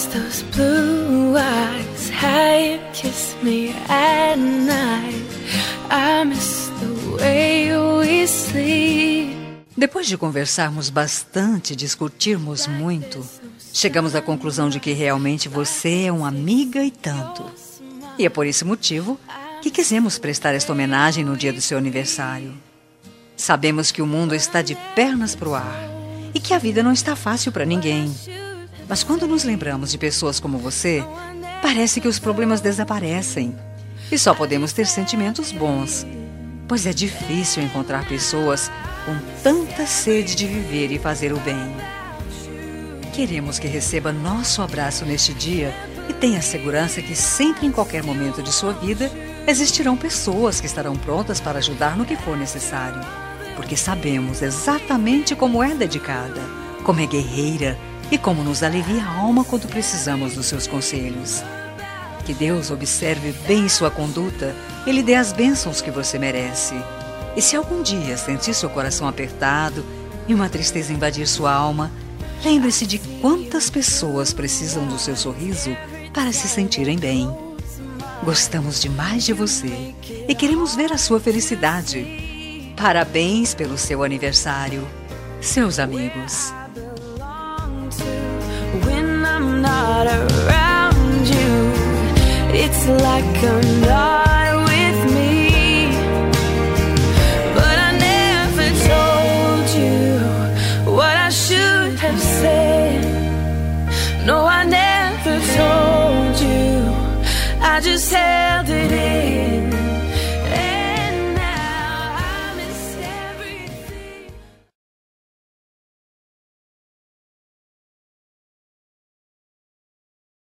those blue eyes, how you kiss me at night. I miss the way we sleep. Depois de conversarmos bastante, discutirmos muito, chegamos à conclusão de que realmente você é uma amiga e tanto. E é por esse motivo que quisemos prestar esta homenagem no dia do seu aniversário. Sabemos que o mundo está de pernas pro ar e que a vida não está fácil para ninguém. Mas quando nos lembramos de pessoas como você, parece que os problemas desaparecem e só podemos ter sentimentos bons, pois é difícil encontrar pessoas com tanta sede de viver e fazer o bem. Queremos que receba nosso abraço neste dia e tenha segurança que sempre, em qualquer momento de sua vida, existirão pessoas que estarão prontas para ajudar no que for necessário, porque sabemos exatamente como é dedicada, como é guerreira e como nos alivia a alma quando precisamos dos seus conselhos. Que Deus observe bem sua conduta e lhe dê as bênçãos que você merece. E se algum dia sentir seu coração apertado e uma tristeza invadir sua alma, lembre-se de quantas pessoas precisam do seu sorriso para se sentirem bem. Gostamos demais de você e queremos ver a sua felicidade. Parabéns pelo seu aniversário. Seus amigos. When I'm not around you, it's like I'm not with me. But I never told you what I should have said. No, I never told you. I just held it in.